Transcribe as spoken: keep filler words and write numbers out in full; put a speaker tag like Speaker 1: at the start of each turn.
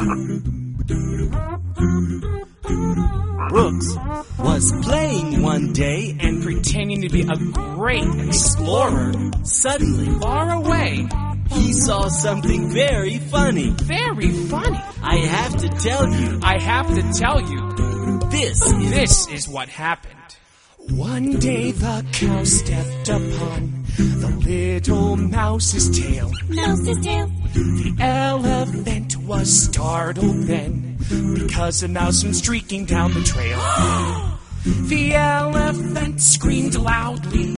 Speaker 1: Brooks was playing one day
Speaker 2: and pretending to be a great explorer.
Speaker 1: Suddenly,
Speaker 2: Far away.
Speaker 1: he saw something very funny.
Speaker 2: Very funny.
Speaker 1: I have to tell you,
Speaker 2: I have to tell you,
Speaker 1: this is...
Speaker 2: this is what happened. One day the cow stepped upon the little mouse's tail.
Speaker 3: Mouse's tail.
Speaker 2: The elephant was startled then, because a mouse went streaking down the trail. The elephant screamed loudly.